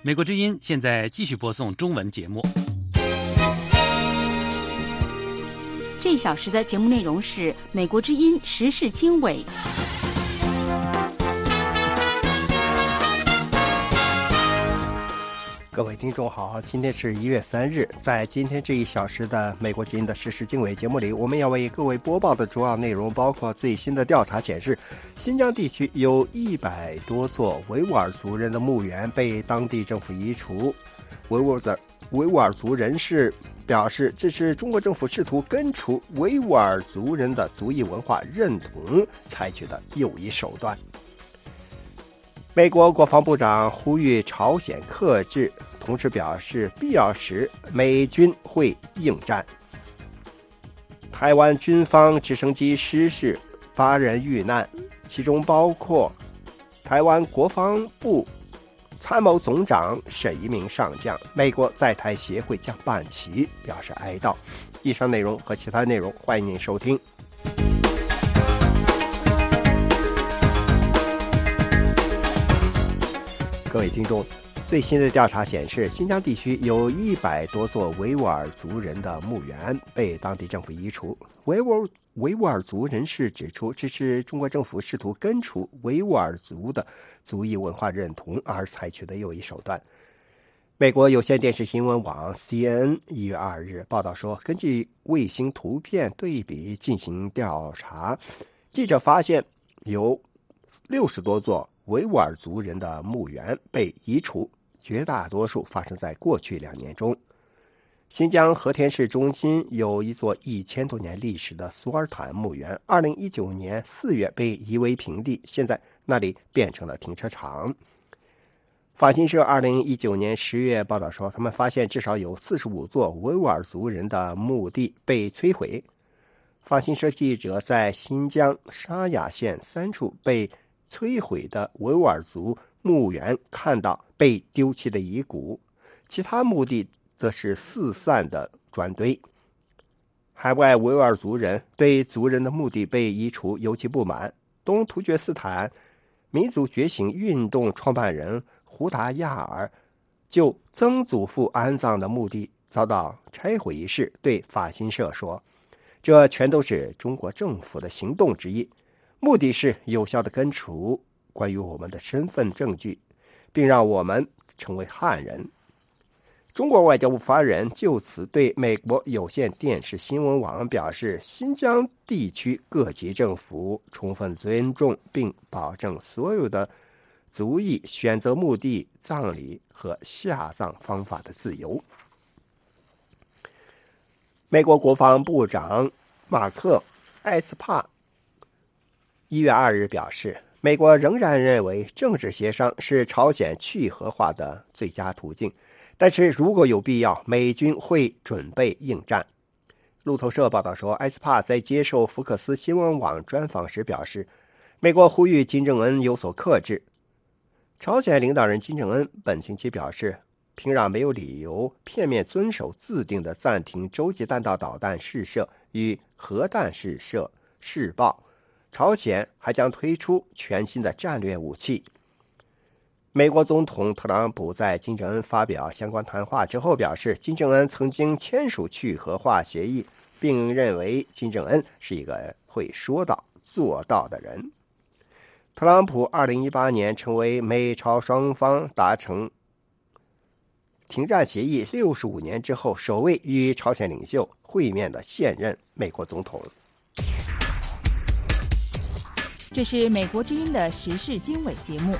美国之音现在继续播送中文节目。 这一小时的节目内容是美国之音时事经纬。 各位听众好，今天是1月3日，在今天这一小时的美国之音的时事经纬节目里，我们要为各位播报的主要内容包括最新的调查显示，新疆地区有100多座维吾尔族人的墓园被当地政府移除。维吾尔族人士表示，这是中国政府试图根除维吾尔族人的族裔文化认同采取的又一手段。美国国防部长呼吁朝鲜克制，同时表示必要时美军会应战。台湾军方直升机失事，8人遇难，其中包括台湾国防部参谋总长沈一鸣上将。美国在台协会将办旗表示哀悼。以上内容和其他内容欢迎您收听。各位听众，最新的调查显示，新疆地区有100多座维吾尔族人的墓园被当地政府移除。维吾尔族人士指出，这是中国政府试图根除维吾尔族的族裔文化认同而采取的又一手段。美国有线电视新闻网 CNN 1月2日报道说，根据卫星图片对比进行调查，记者发现有60多座维吾尔族人的墓园被移除，绝大多数发生在过去2年中。新疆和田市中心有一座1000多年历史的苏尔坦墓园，2019年4月被夷为平地，现在那里变成了停车场。法新社2019年10月报道说，他们发现至少有45座维吾尔族人的墓地被摧毁。法新社记者在新疆沙雅县3处被摧毁的维吾尔族墓园看到被丢弃的遗骨，其他墓地则是四散的砖堆。海外维吾尔族人对族人的墓地被移除尤其不满。东突厥斯坦民族觉醒运动创办人胡达亚尔就曾祖父安葬的墓地遭到拆毁一事对法新社说，这全都是中国政府的行动之一，目的是有效地根除关于我们的身份证据，并让我们成为汉人。中国外交部发言人就此对美国有线电视新闻网表示，新疆地区各级政府充分尊重并保证所有的族裔选择墓地、葬礼和下葬方法的自由。美国国防部长马克·埃斯帕1月2日表示，美国仍然认为政治协商是朝鲜去核化的最佳途径，但是如果有必要，美军会准备应战。路透社报道说，埃斯帕在接受福克斯新闻网专访时表示，美国呼吁金正恩有所克制。朝鲜领导人金正恩本星期表示，平壤没有理由片面遵守自定的暂停洲际弹道导弹试射与核弹试射试爆，朝鲜还将推出全新的战略武器。美国总统特朗普在金正恩发表相关谈话之后表示，金正恩曾经签署去核化协议，并认为金正恩是一个会说到做到的人。特朗普2018年成为美朝双方达成停战协议65年之后首位与朝鲜领袖会面的现任美国总统。 这是美国之音的时事经纬节目。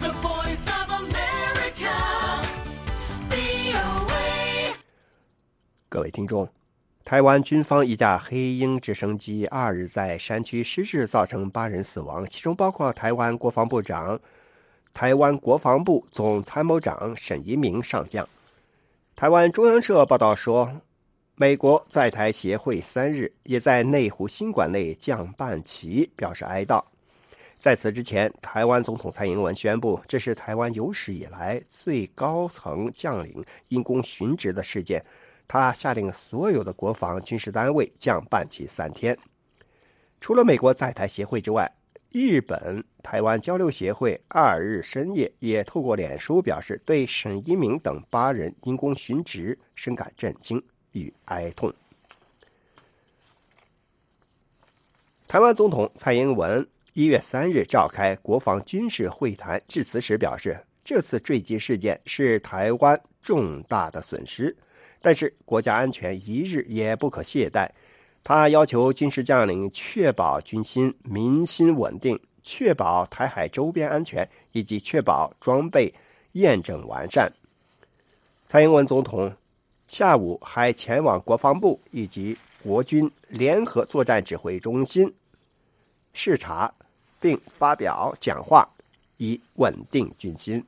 各位听众，台湾军方一架黑鹰直升机2日在山区失事，造成8人死亡，其中包括台湾国防部长、台湾国防部总参谋长沈一鸣上将。台湾中央社报道说，美国在台协会3日也在内湖新馆内降半旗表示哀悼。在此之前，台湾总统蔡英文宣布，这是台湾有史以来最高层将领因公殉职的事件。他下令所有的国防军事单位降半旗3天。除了美国在台协会之外， 日本台湾交流协会2日深夜也透过脸书表示，对沈一鸣等8人因公殉职深感震惊与哀痛。台湾总统蔡英文1月3日召开国防军事会谈致辞时表示，这次坠机事件是台湾重大的损失，但是国家安全一日也不可懈怠。他要求军事将领确保军心民心稳定，确保台海周边安全，以及确保装备验证完善。蔡英文总统下午还前往国防部以及国军联合作战指挥中心视察，并发表讲话，以稳定军心。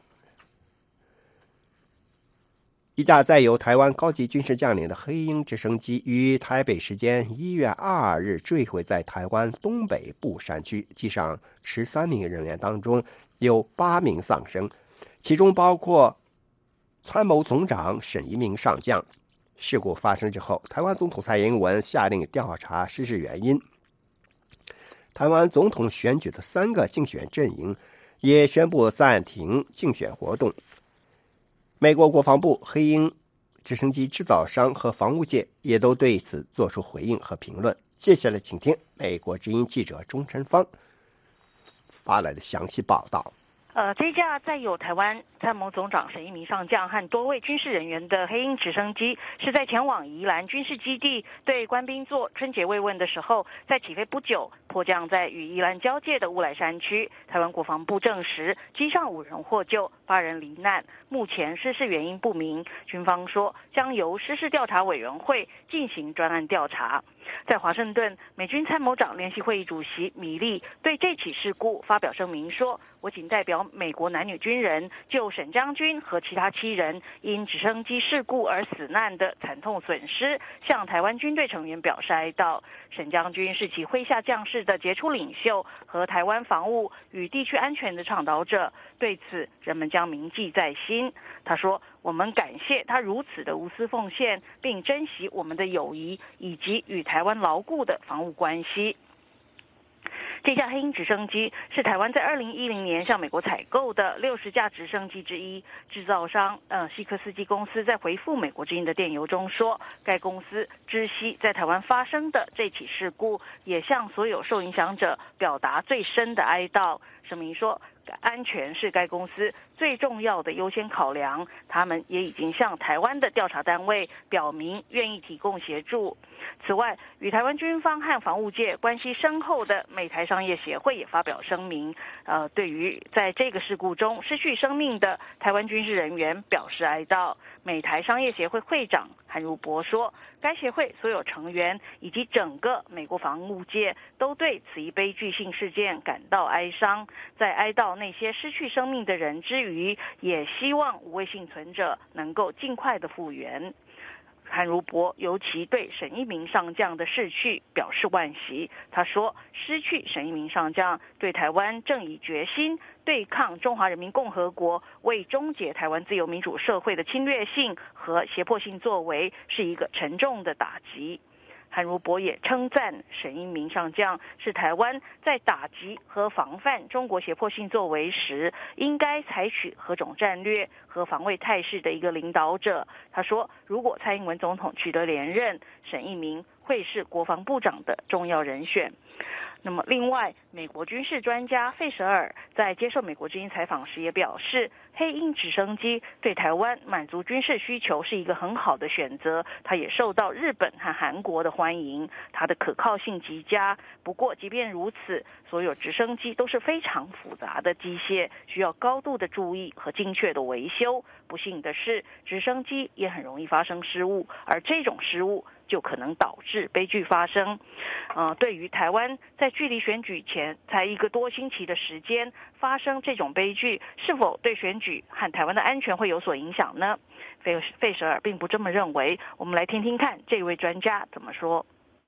一架载有台湾高级军事将领的黑鹰直升机于台北时间1月2日坠毁在台湾东北部山区，机上13名人员当中有8名丧生，其中包括参谋总长沈一鸣上将。事故发生之后，台湾总统蔡英文下令调查失事原因。台湾总统选举的3个竞选阵营也宣布暂停竞选活动。美国国防部、黑鹰直升机制造商和防务界也都对此做出回应和评论。接下来请听美国之音记者钟晨芳发来的详细报道。 这架载有台湾参谋总长沈一鸣上将和多位军事人员的黑鹰直升机，是在前往宜兰军事基地对官兵做春节慰问的时候，在起飞不久迫降在与宜兰交界的乌来山区。台湾国防部证实，机上5人获救，8人罹难，目前失事原因不明。军方说将由失事调查委员会进行专案调查。在华盛顿，美军参谋长联席会议主席米利对这起事故发表声明说，我仅代表美国男女军人就沈将军和其他7人因直升机事故而死难的惨痛损失，向台湾军队成员表示哀悼。沈将军是其麾下将士的杰出领袖和台湾防务与地区安全的倡导者，对此人们将铭记在心。他说，我们感谢他如此的无私奉献，并珍惜我们的友谊以及与台湾牢固的防务关系。这架黑鹰直升机是台湾在2010年向美国采购的60架直升机之一。制造商西科斯基公司在回复美国之音的电邮中说，该公司知悉在台湾发生的这起事故，也向所有受影响者表达最深的哀悼。声明说，安全是该公司最重要的优先考量，他们也已经向台湾的调查单位表明愿意提供协助。此外，与台湾军方和防务界关系深厚的美台商业协会也发表声明，对于在这个事故中失去生命的台湾军事人员表示哀悼。美台商业协会会长韩如博说，该协会所有成员以及整个美国防务界都对此一悲剧性事件感到哀伤，在哀悼那些失去生命的人之余，也希望5位幸存者能够尽快的复原。韩如博尤其对沈一鸣上将的逝去表示惋惜。他说，失去沈一鸣上将对台湾正以决心对抗中华人民共和国为终结台湾自由民主社会的侵略性和胁迫性作为是一个沉重的打击。韩如博也称赞沈一鸣上将是台湾在打击和防范中国胁迫性作为时应该采取何种战略和防卫态势的一个领导者。他说，如果蔡英文总统取得连任，沈一鸣会是国防部长的重要人选。那么另外，美国军事专家费舍尔在接受美国之音采访时也表示，黑鹰直升机对台湾满足军事需求是一个很好的选择，它也受到日本和韩国的欢迎，它的可靠性极佳。不过即便如此，所有直升机都是非常复杂的机械，需要高度的注意和精确的维修。不幸的是，直升机也很容易发生失误，而这种失误就可能导致悲剧发生。对于台湾在距离选举前才1个多星期的时间发生这种悲剧，是否对选举和台湾的安全会有所影响呢？费舍尔并不这么认为。我们来听听看这位专家怎么说。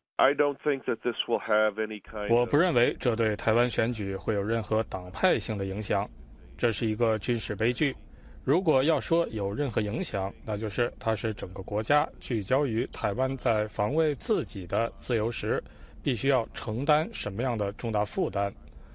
我不认为这对台湾选举会有任何党派性的影响。这是一个军事悲剧。如果要说有任何影响，那就是它使整个国家聚焦于台湾在防卫自己的自由时必须要承担什么样的重大负担。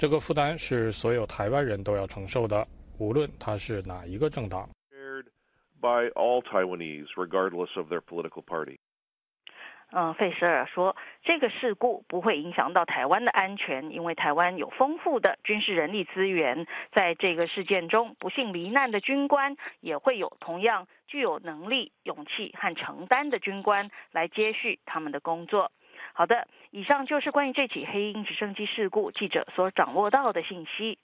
这个负担是所有台湾人都要承受的，无论他是哪一个政党。 By all Taiwanese, regardless of their political party. 费舍尔说，这个事故不会影响到台湾的安全，因为台湾有丰富的军事人力资源。在这个事件中，不幸罹难的军官也会有同样具有能力、勇气和承担的军官来接续他们的工作。好的，以上就是关于这起黑鹰直升机事故记者所掌握到的信息。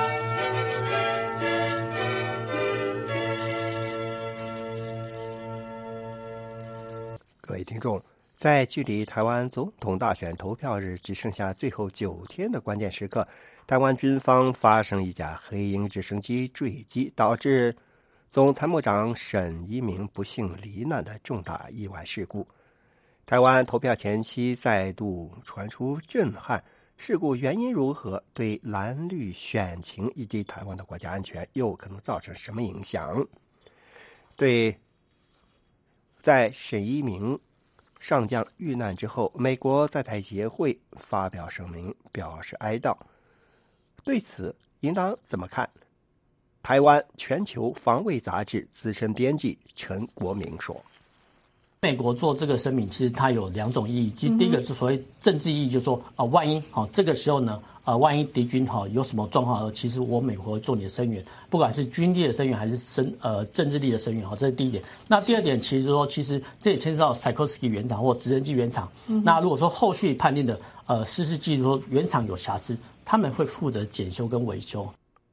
各位听众，在距离台湾总统大选投票日只剩下最后9天的关键时刻，台湾军方发生一架黑鹰直升机坠机，导致总参谋长沈一鸣不幸罹难的重大意外事故。台湾投票前夕再度传出震撼，事故原因如何？对蓝绿选情以及台湾的国家安全又可能造成什么影响？在沈一鸣上将遇难之后，美国在台协会发表声明表示哀悼。对此应当怎么看？台湾全球防卫杂志资深编辑陈国明说， 美国做这个声明，其实它有2种意义。第一个是所谓政治意义，就是说万一这个时候呢，万一敌军有什么状况，其实我美国会做你的声援，不管是军力的声援还是政治力的声援，这是第一点。那第二点，其实说，这也牵涉到 Sikorsky 原厂或直升机原厂。那如果说后续判定的失事记录说原厂有瑕疵，他们会负责检修跟维修。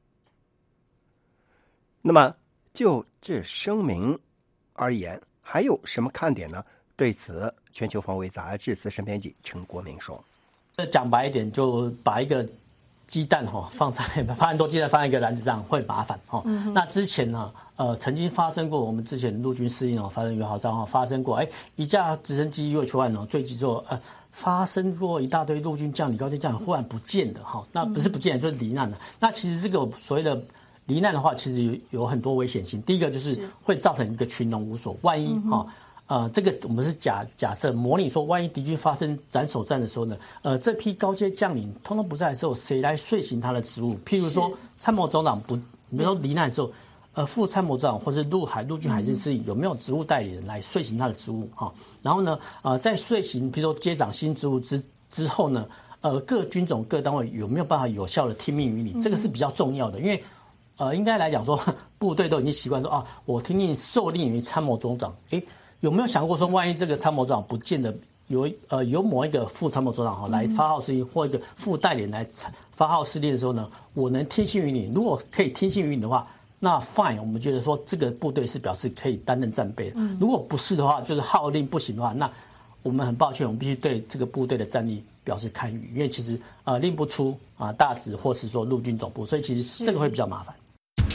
那么就这声明而言，还有什么看点呢？对此，全球防卫杂志资深编辑陈国明说， 讲白一点，就把一个鸡蛋把很多鸡蛋放在一个篮子上会麻烦。那之前呢，曾经发生过，我们之前陆军司令发生1号章发生过，一架直升机UH-1坠机之后，发生过一大堆陆军将领、高阶将领忽然不见的那不是不见，就是罹难了。那其实这个所谓的罹难的话，其实有很多危险性。第一个就是会造成一个群龙无首，万一这个我们是假设模拟说，万一敌军发生斩首战的时候呢，这批高阶将领通通不在的时候，谁来遂行他的职务？譬如说参谋总长比如说罹难的时候，副参谋长或是陆军海军司令有没有职务代理人来遂行他的职务？然后呢，在遂行譬如说接掌新职务之后呢，各军种各单位有没有办法有效的听命于你？这个是比较重要的，因为应该来讲说，部队都已经习惯说我听令受令于参谋总长。有没有想过说，万一这个参谋长不见得有某一个副参谋总长来发号施令，或一个副代理人来发号施令的时候呢，我能听信于你？如果可以听信于你的话，那 fine， 我们觉得说这个部队是表示可以担任战备的。如果不是的话，就是号令不行的话，那我们很抱歉，我们必须对这个部队的战力表示堪虞，因为其实令不出大指或是说陆军总部，所以其实这个会比较麻烦。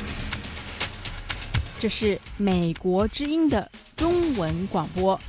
这是美国之音的中文广播。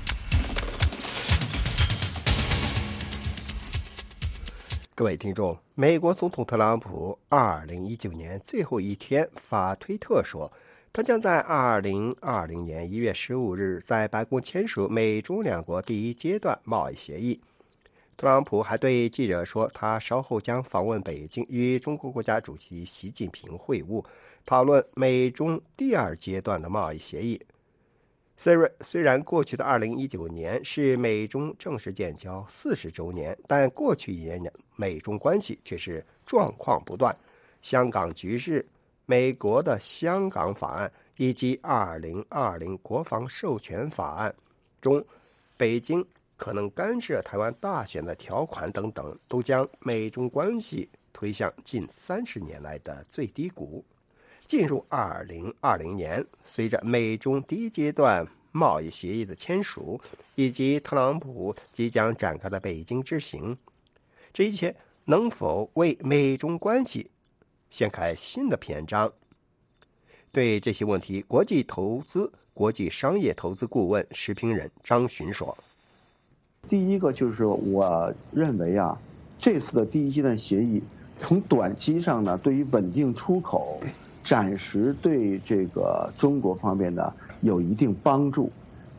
各位听众，美国总统特朗普2019年最后一天发推特说，他将在2020年1月15日在白宫签署美中两国第一阶段贸易协议。特朗普还对记者说，他稍后将访问北京，与中国国家主席习近平会晤，讨论美中第二阶段的贸易协议。虽然过去的2019年是美中正式建交40周年，但过去一年美中关系却是状况不断。香港局势、美国的香港法案以及2020国防授权法案中北京可能干涉台湾大选的条款等等，都将美中关系推向近30年来的最低谷。进入2020年，随着美中第一阶段贸易协议的签署，以及特朗普即将展开的北京之行，这一切能否为美中关系掀开新的篇章？对这些问题，国际商业投资顾问时评人张巡说， 第一个就是我认为这次的第一阶段协议从短期上呢，对于稳定出口暂时对这个中国方面呢有一定帮助，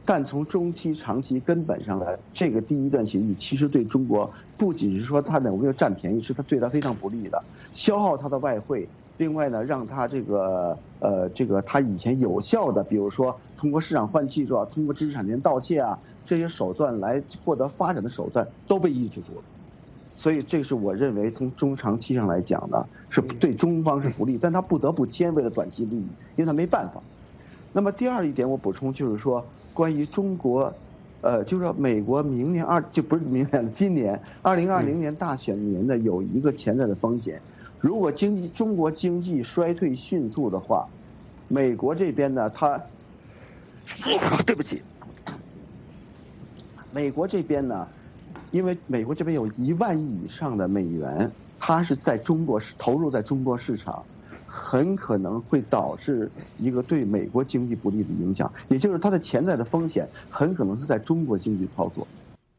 但从中期、长期根本上来，这个第一段协议其实对中国不仅是说它有没有占便宜，是它对它非常不利的，消耗它的外汇。另外呢，让它这个它以前有效的，比如说通过市场换技术啊，通过知识产权盗窃啊这些手段来获得发展的手段都被抑制住了。所以这是我认为从中长期上来讲呢，是对中方是不利，但他不得不签为了短期利益，因为他没办法。那么第二一点我补充就是说，关于中国，就是说美国明年今年2020年大选年呢，有一个潜在的风险。如果中国经济衰退迅速的话，美国这边呢，对不起，美国这边呢，因为美国这边有1万亿以上的美元，它是在中国投入在中国市场，很可能会导致一个对美国经济不利的影响，也就是它的潜在的风险很可能是在中国经济操作。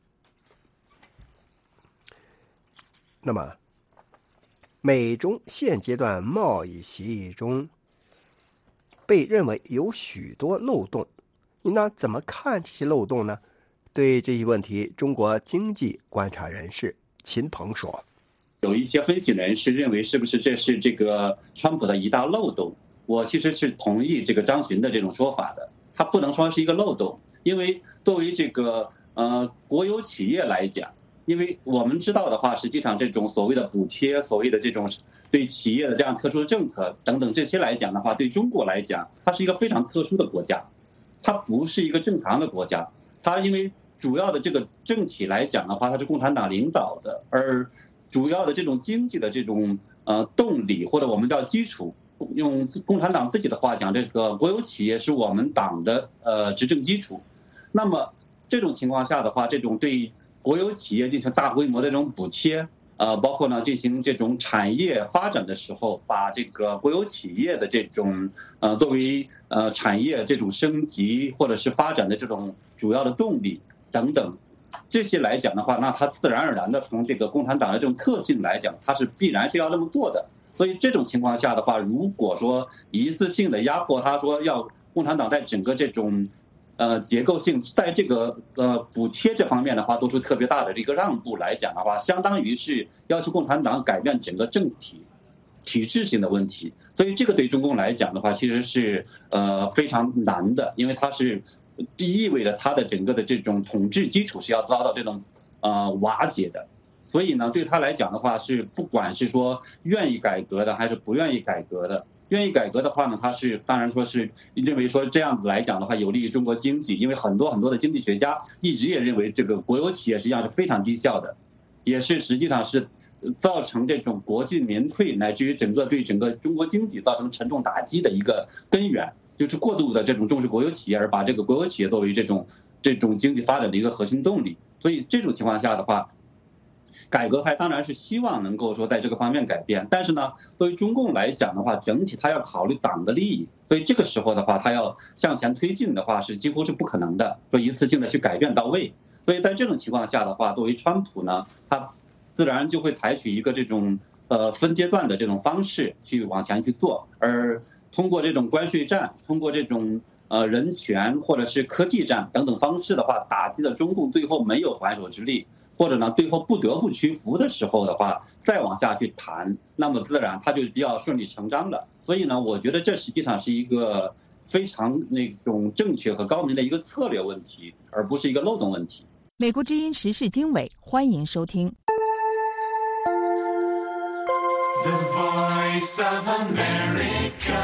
那么美中现阶段贸易协议中被认为有许多漏洞，你呢怎么看这些漏洞呢？对这些问题，中国经济观察人士秦鹏说：“ 有一些分析人士认为，是不是这是这个川普的一大漏洞？我其实是同意这个张巡的这种说法的，它不能说是一个漏洞，因为作为这个国有企业来讲。”因为我们知道的话，实际上这种所谓的补贴，所谓的这种对企业的这样特殊的政策等等这些来讲的话，对中国来讲，它是一个非常特殊的国家，它不是一个正常的国家。它因为主要的这个政体来讲的话，它是共产党领导的，而主要的这种经济的这种动力或者我们叫基础，用共产党自己的话讲，这个国有企业是我们党的执政基础。那么这种情况下的话，这种对国有企业进行大规模的这种补贴，包括呢进行这种产业发展的时候，把这个国有企业的这种作为产业这种升级或者是发展的这种主要的动力等等，这些来讲的话，那它自然而然的从这个共产党的这种特性来讲，它是必然是要这么做的。所以这种情况下的话，如果说一次性的压迫，他说要共产党在整个这种结构性在这个补贴这方面的话，做出特别大的这个让步来讲的话，相当于是要求共产党改变整个政体制性的问题。所以这个对中共来讲的话，其实是非常难的，因为它是意味着它的整个的这种统治基础是要遭到这种瓦解的。所以呢，对他来讲的话，是不管是说愿意改革的还是不愿意改革的。愿意改革的话呢，他是当然说是认为说这样子来讲的话有利于中国经济，因为很多的经济学家一直也认为这个国有企业实际上是非常低效的，也是实际上是造成这种国进民退，乃至于对整个中国经济造成沉重打击的一个根源，就是过度的这种重视国有企业，而把这个国有企业作为这种经济发展的一个核心动力。所以这种情况下的话，改革派当然是希望能够说在这个方面改变，但是呢，对于中共来讲的话，整体他要考虑党的利益，所以这个时候的话，他要向前推进的话，是几乎是不可能的，说一次性的去改变到位。所以在这种情况下的话，作为川普呢，他自然就会采取一个这种分阶段的这种方式去往前去做，而通过这种关税战，通过这种人权或者是科技战等等方式的话，打击了中共最后没有还手之力。或者呢，最后不得不屈服的时候的话，再往下去谈，那么自然它就比较顺理成章了。所以呢，我觉得这实际上是一个非常那种正确和高明的一个策略问题，而不是一个漏洞问题。 美国之音时事经纬，欢迎收听。 The Voice of America。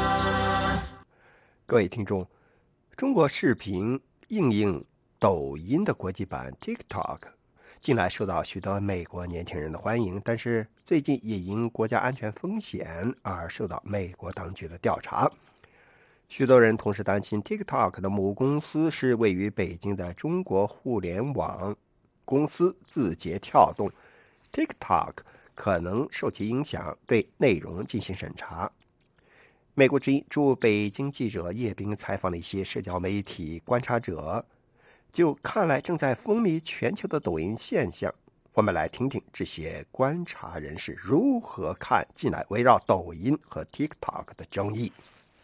各位听众，中国视频应用抖音的国际版 TikTok。近来受到许多美国年轻人的欢迎，但是最近也因国家安全风险而受到美国当局的调查。许多人同时担心 TikTok 的母公司是位于北京的中国互联网公司字节跳动， TikTok 可能受其影响，对内容进行审查。美国之音驻北京记者叶冰采访了一些社交媒体观察者，就看来正在风靡全球的抖音现象，我们来听听这些观察人士如何看近来围绕抖音和 TikTok 的争议。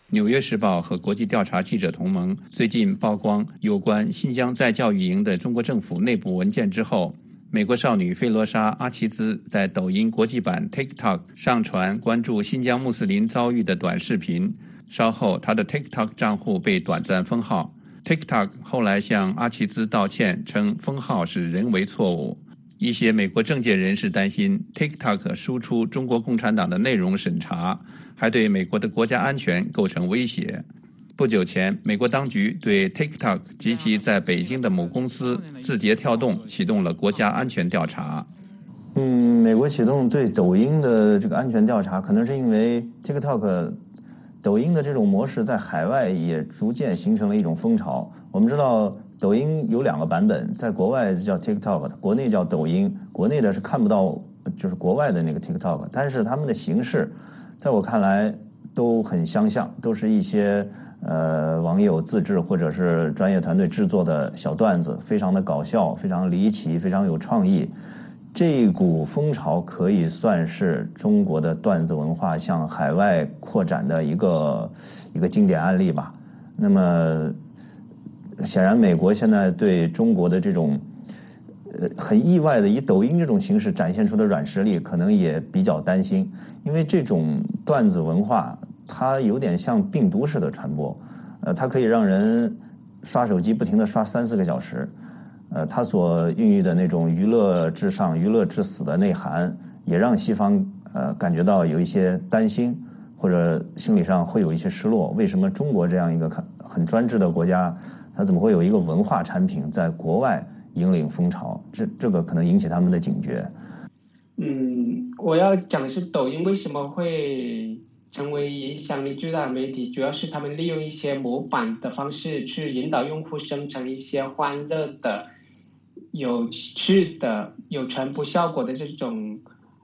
纽约时报和国际调查记者同盟最近曝光有关新疆再教育营的中国政府内部文件之后，美国少女费罗莎·阿齐兹在抖音国际版 TikTok 上传关注新疆穆斯林遭遇的短视频，稍后她的 TikTok 账户被短暂封号。TikTok 后来向阿齐兹道歉，称封号是人为错误。一些美国政界人士担心 TikTok 输出中国共产党的内容审查，还对美国的国家安全构成威胁。不久前，美国当局对 TikTok 及其在北京的母公司字节跳动启动了国家安全调查。 美国启动对抖音的这个安全调查，可能是因为 TikTok 抖音的这种模式在海外也逐渐形成了一种风潮。我们知道抖音有2个版本，在国外叫 TikTok， 国内叫抖音。国内的是看不到就是国外的那个 TikTok， 但是他们的形式在我看来都很相像，都是一些网友自制或者是专业团队制作的小段子，非常的搞笑，非常离奇，非常有创意。这股风潮可以算是中国的段子文化向海外扩展的一个经典案例吧。那么显然美国现在对中国的这种很意外的以抖音这种形式展现出的软实力可能也比较担心，因为这种段子文化它有点像病毒式的传播，它可以让人刷手机不停地刷3-4个小时，它所孕育的那种娱乐至上、娱乐至死的内涵，也让西方感觉到有一些担心，或者心理上会有一些失落。为什么中国这样一个很专制的国家，它怎么会有一个文化产品在国外引领风潮？这个可能引起他们的警觉。 我要讲的是抖音为什么会成为影响力巨大的媒体，主要是他们利用一些模板的方式去引导用户生成一些欢乐的、有趣的、有传播效果的这种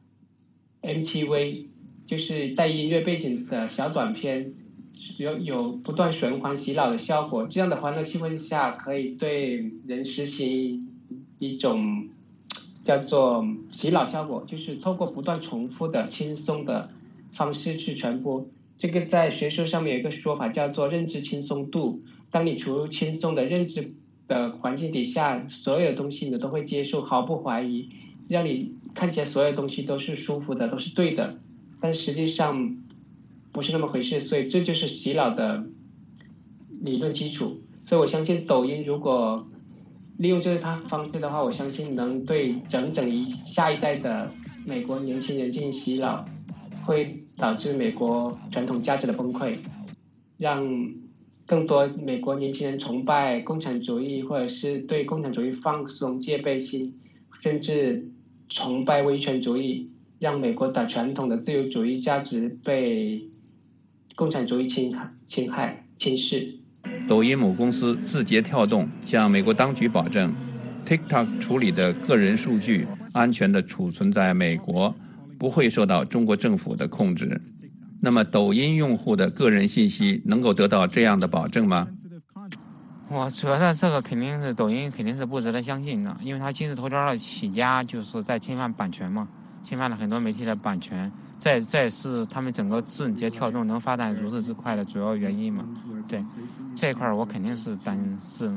MTV， 就是带音乐背景的小短片，有不断循环洗脑的效果。这样的欢乐气氛下，可以对人实行一种叫做洗脑效果，就是透过不断重复的轻松的方式去传播。这个在学术上面有一个说法叫做认知轻松度。当你处于轻松的认知的环境底下，所有的东西你都会接受，毫不怀疑，让你看起来所有东西都是舒服的，都是对的，但实际上不是那么回事。所以这就是洗脑的理论基础。所以我相信抖音如果利用这套方式的话，我相信能对整下一代的美国年轻人进行洗脑，会导致美国传统价值的崩溃，让更多美国年轻人崇拜共产主义，或者是对共产主义放松戒备心，甚至崇拜威权主义，让美国的传统的自由主义价值被共产主义侵害、轻视。 抖音母公司字节跳动向美国当局保证 ，TikTok 处理的个人数据安全地储存在美国，不会受到中国政府的控制。那么，抖音用户的个人信息能够得到这样的保证吗？ 我觉得这个肯定是抖音肯定是不值得相信的，因为它今日头条的起家就是在侵犯版权嘛，侵犯了很多媒体的版权。这是他们整个字节跳动能发展如此之快的主要原因嘛？对，这一块我肯定是担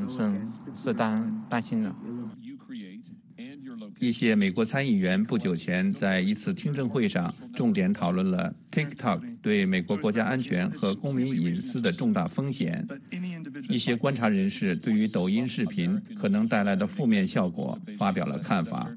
心的。 一些美国参议员不久前在一次听证会上重点讨论了 TikTok 对美国国家安全和公民隐私的重大风险。一些观察人士对于抖音视频可能带来的负面效果发表了看法。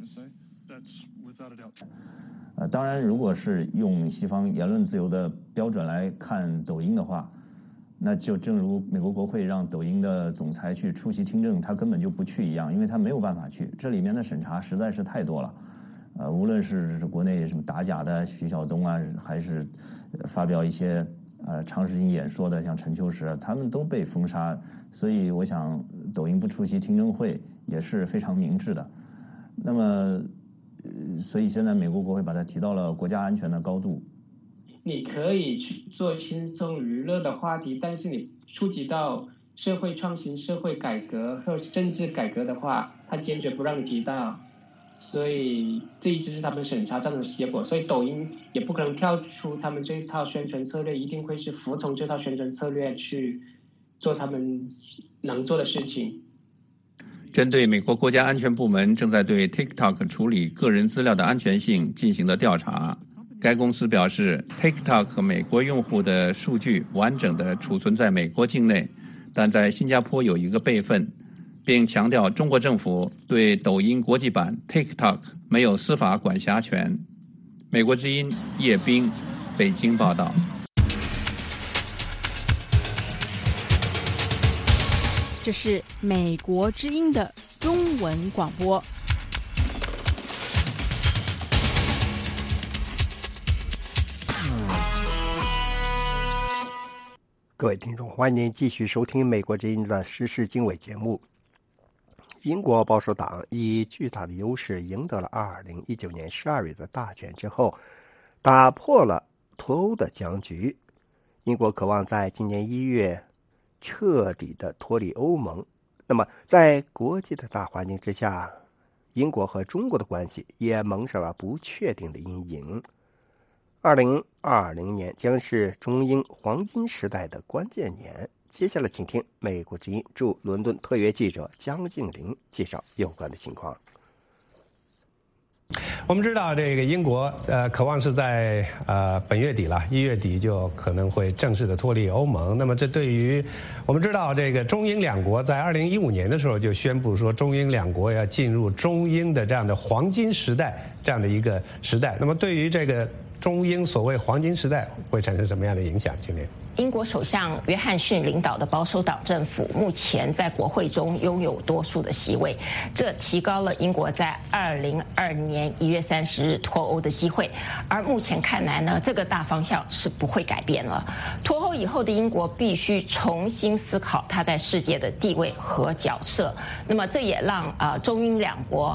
当然，如果是用西方言论自由的标准来看抖音的话，那就正如美国国会让抖音的总裁去出席听证，他根本就不去一样，因为他没有办法去。这里面的审查实在是太多了，无论是国内什么打假的徐晓东啊，还是发表一些长时间演说的像陈秋实，他们都被封杀。所以我想，抖音不出席听证会也是非常明智的。那么。所以现在美国国会把它提到了国家安全的高度。 你可以去做轻松娱乐的话题，但是你触及到社会创新、社会改革或政治改革的话，他坚决不让你提到。 所以这一直是他们审查战的结果，所以抖音也不可能跳出他们这一套宣传策略，一定会是服从这套宣传策略去做他们能做的事情。 针对美国国家安全部门正在对 TikTok 处理个人资料的安全性进行的调查，该公司表示 TikTok 美国用户的数据完整地储存在美国境内，但在新加坡有一个备份，并强调中国政府对抖音国际版 TikTok 没有司法管辖权。美国之音叶冰，北京报道。 这是美国之音的中文广播。 各位听众，欢迎您继续收听美国之音的时事经纬节目。英国保守党以巨大的优势赢得了2019年12月的大选之后，打破了脱欧的僵局。英国渴望在今年1月彻底的脱离欧盟。那么在国际的大环境之下，英国和中国的关系也蒙上了不确定的阴影。2020年将是中英黄金时代的关键年。接下来请听美国之音驻伦敦特约记者江静玲介绍有关的情况。 我们知道这个英国渴望是在本月底了，1月底就可能会正式的脱离欧盟。那么这对于我们知道这个中英两国在2015年的时候就宣布说中英两国要进入中英的这样的黄金时代，这样的一个时代。那么对于这个中英所谓黄金时代会产生什么样的影响？今年英国首相约翰逊领导的保守党政府目前在国会中拥有多数的席位，这提高了英国在2020年1月30日脱欧的机会。而目前看来呢，这个大方向是不会改变了。脱欧以后的英国必须重新思考它在世界的地位和角色。那么这也让中英两国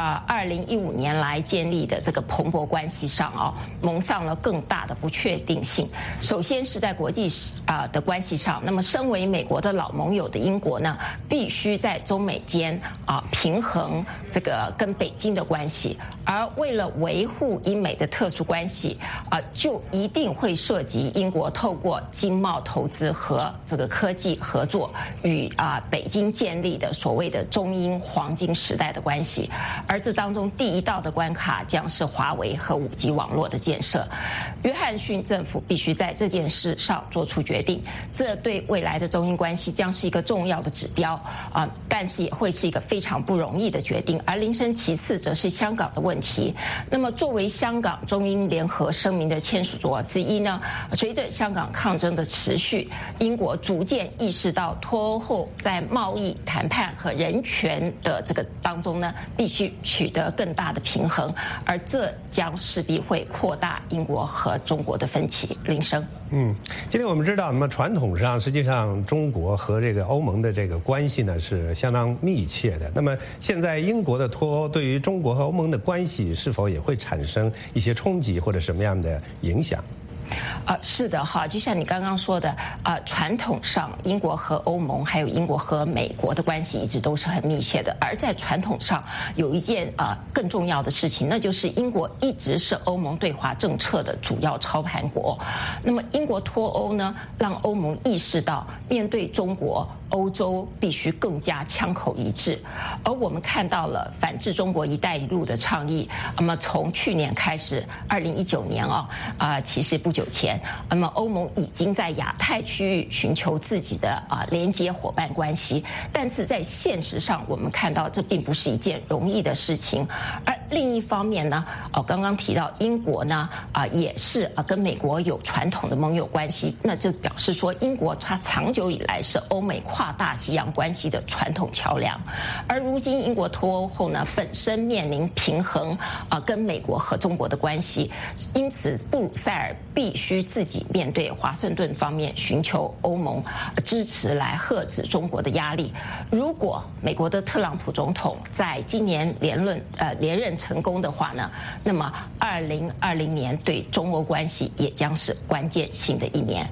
2015年来建立的这个蓬勃关系上蒙上了更大的不确定性。首先是在国际的关系上，那么身为美国的老盟友的英国呢，必须在中美间平衡这个跟北京的关系，而为了维护英美的特殊关系就一定会涉及英国透过经贸投资和这个科技合作与北京建立的所谓的中英黄金时代的关系。而这当中第一道的关卡将是华为和5G 网络的建设。约翰逊政府必须在这件事上做出决定，这对未来的中英关系将是一个重要的指标但是也会是一个非常不容易的决定。而铃声其次则是香港的问题。那么作为香港中英联合声明的签署国之一呢，随着香港抗争的持续，英国逐渐意识到脱欧后在贸易谈判和人权的这个当中呢，必须取得更大的平衡，而这将势必会扩大英国和中国的分歧。铃声。 今天我们知道，那么传统上实际上中国和这个欧盟的这个关系呢是相当密切的。那么现在英国的脱欧对于中国和欧盟的关系是否也会产生一些冲击或者什么样的影响？ 是的哈，就像你刚刚说的传统上英国和欧盟还有英国和美国的关系一直都是很密切的。而在传统上有一件更重要的事情，那就是英国一直是欧盟对华政策的主要操盘国。那么英国脱欧呢，让欧盟意识到面对中国，欧洲必须更加枪口一致。而我们看到了反制中国一带一路的倡议，那么从去年开始2019年其实不久前，那么欧盟已经在亚太区域寻求自己的连接伙伴关系。但是在现实上我们看到这并不是一件容易的事情。而另一方面呢，刚刚提到英国呢也是跟美国有传统的盟友关系，那就表示说英国它长久以来是欧美跨大西洋关系的传统桥梁。而如今英国脱欧后呢，本身面临平衡跟美国和中国的关系，因此布鲁塞尔必须自己面对华盛顿方面寻求欧盟支持来遏制中国的压力。如果美国的特朗普总统在今年连任成功的话呢，那么2020年对中欧关系也将是关键性的一年。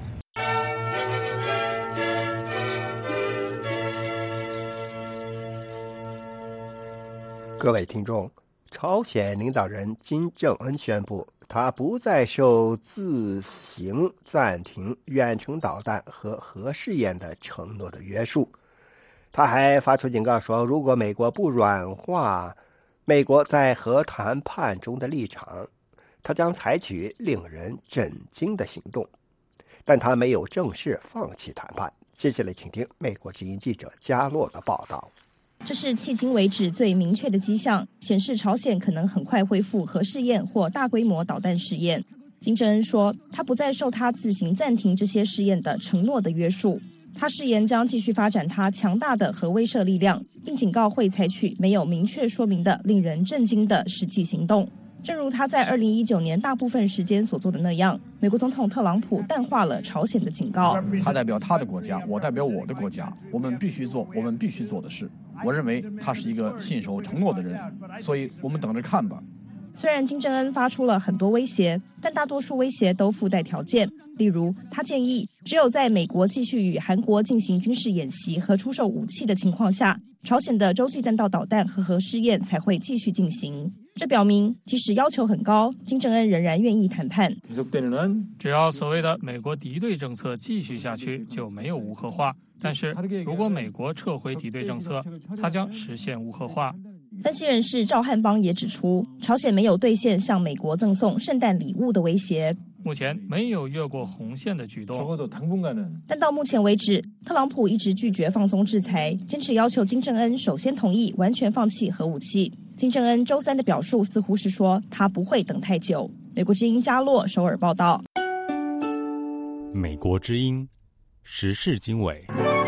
各位听众， 朝鲜领导人金正恩宣布，他不再受自行暂停远程导弹和核试验的承诺的约束。他还发出警告说，如果美国不软化美国在核谈判中的立场，他将采取令人震惊的行动。但他没有正式放弃谈判。接下来请听美国之音记者加洛的报道。 这是迄今为止最明确的迹象，显示朝鲜可能很快恢复核试验或大规模导弹试验。金正恩说，他不再受他自行暂停这些试验的承诺的约束。他誓言将继续发展他强大的核威慑力量，并警告会采取没有明确说明的令人震惊的实际行动。正如他在2019年大部分时间所做的那样，美国总统特朗普淡化了朝鲜的警告。 他代表他的国家，我代表我的国家，我们必须做我们必须做的事。我认为他是一个信守承诺的人，所以我们等着看吧。 虽然金正恩发出了很多威胁，但大多数威胁都附带条件。例如，他建议只有在美国继续与韩国进行军事演习和出售武器的情况下，朝鲜的洲际弹道导弹和核试验才会继续进行。这表明，即使要求很高，金正恩仍然愿意谈判。 只要所谓的美国敌对政策继续下去，就没有无核化。但是如果美国撤回敌对政策，它将实现无核化。 分析人士赵汉邦也指出，朝鲜没有兑现向美国赠送圣诞礼物的威胁， 目前没有越过红线的举动。 但到目前为止，特朗普一直拒绝放松制裁，坚持要求金正恩首先同意完全放弃核武器。金正恩周三的表述似乎是说他不会等太久。美国之音加洛首尔报道。 美国之音时事经纬。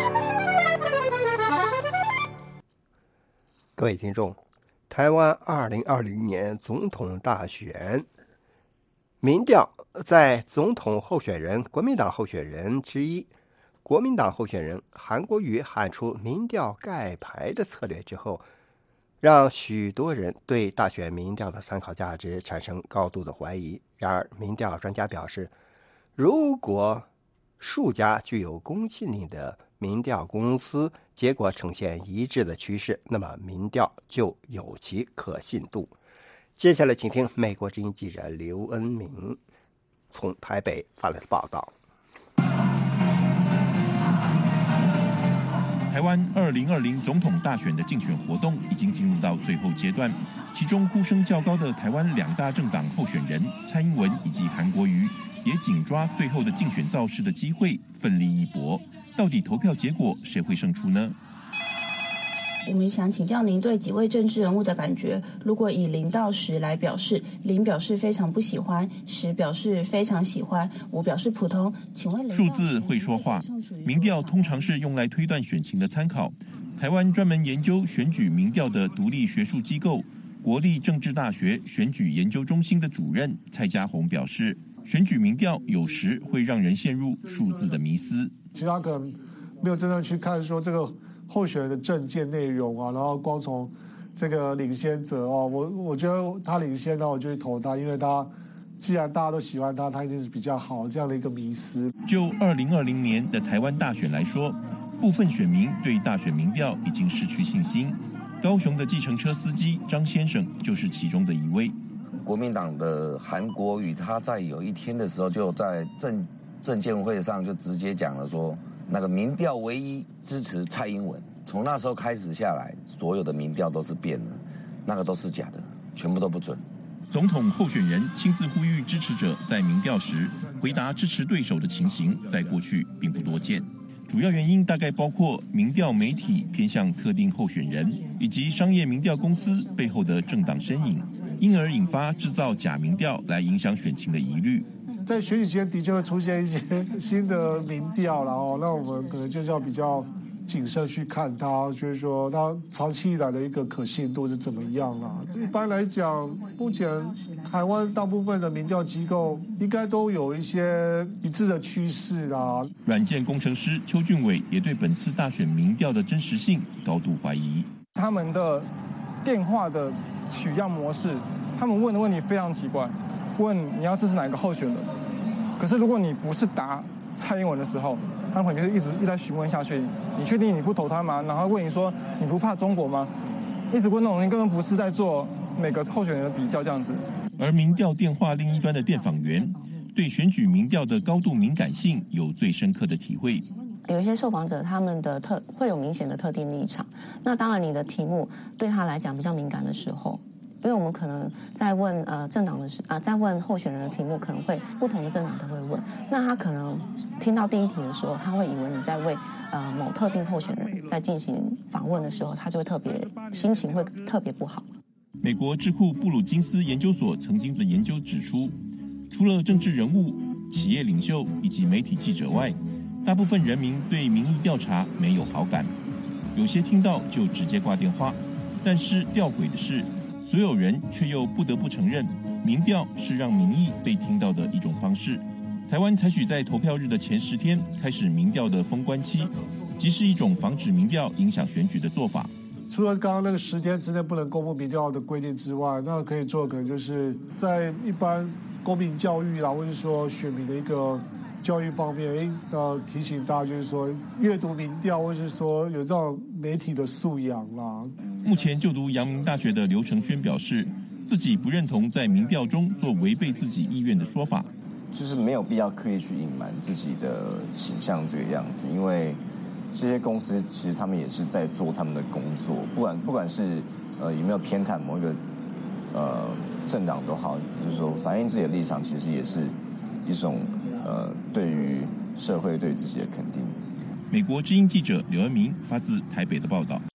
各位听众，台湾2020年总统大选民调在总统候选人国民党候选人之一国民党候选人韩国瑜喊出民调盖牌的策略之后，让许多人对大选民调的参考价值产生高度的怀疑。然而民调专家表示，如果数家具有公信力的民调公司结果呈现一致的趋势，那么民调就有其可信度。接下来请听美国之音记者刘恩明从台北发来的报道。 台湾2020总统大选的竞选活动已经进入到最后阶段，其中呼声较高的台湾两大政党候选人蔡英文以及韩国瑜也紧抓最后的竞选造势的机会，奋力一搏。到底投票结果谁会胜出呢？ 我们想请教您对几位政治人物的感觉，如果以0到10来表示，0表示非常不喜欢，10表示非常喜欢，5表示普通，请问数字会说话，民调通常是用来推断选情的参考。台湾专门研究选举民调的独立学术机构国立政治大学选举研究中心的主任蔡家宏表示，选举民调有时会让人陷入数字的迷思， 其他可能没有真正去看说这个候选人的政见内容啊，然后光从这个领先者哦，我觉得他领先呢，我就去投他，因为他既然大家都喜欢他，他一定是比较好这样的一个迷思。 就2020年的台湾大选来说，部分选民对大选民调已经失去信心。高雄的计程车司机张先生就是其中的一位。 国民党的韩国瑜，他在有一天的时候就在政见会上就直接讲了说，那个民调唯一支持蔡英文。从那时候开始下来，所有的民调都是变了，那个都是假的，全部都不准。 总统候选人亲自呼吁支持者在民调时回答支持对手的情形，在过去并不多见。主要原因大概包括民调媒体偏向特定候选人，以及商业民调公司背后的政党身影，因而引发制造假民调来影响选情的疑虑。 在选举期间的确会出现一些新的民调，然后那我们可能就是要比较谨慎去看它，就是说它长期以来的一个可信度是怎么样啦。一般来讲，目前台湾大部分的民调机构应该都有一些一致的趋势啦。 软件工程师邱俊伟也对本次大选民调的真实性高度怀疑。 他们的电话的取样模式，他们问的问题非常奇怪，问你要支持哪个候选人，可是如果你不是答蔡英文的时候，他们可能就一直在询问下去，你确定你不投他吗？然后问你说你不怕中国吗？一直问那种人根本不是在做每个候选人的比较这样子。 而民调电话另一端的电访员，对选举民调的高度敏感性有最深刻的体会。 有一些受访者他们的会有明显的特定立场，那当然你的题目对他来讲比较敏感的时候，因为我们可能在问政党的在问候选人的题目，可能会不同的政党都会问，那他可能听到第一题的时候，他会以为你在为某特定候选人在进行访问的时候，他就会特别心情会特别不好。 美国智库布鲁金斯研究所曾经的研究指出，除了政治人物、企业领袖以及媒体记者外，大部分人民对民意调查没有好感，有些听到就直接挂电话。但是吊诡的是，所有人却又不得不承认，民调是让民意被听到的一种方式。台湾采取在投票日的前10天开始民调的封关期，即是一种防止民调影响选举的做法。 除了刚刚那个10天之内不能公布民调的规定之外，那可以做可能就是在一般公民教育啦，或者说选民的一个教育方面，提醒大家就是说阅读民调，或者是说有这种媒体的素养啦。 目前就读阳明大学的刘承轩表示，自己不认同在民调中做违背自己意愿的说法， 就是没有必要刻意去隐瞒自己的倾向这个样子，因为这些公司其实他们也是在做他们的工作，不管是有没有偏袒某一个政党都好，就是说反映自己的立场，其实也是一种对于社会对自己的肯定。 美国之音记者刘恩明发自台北的报道。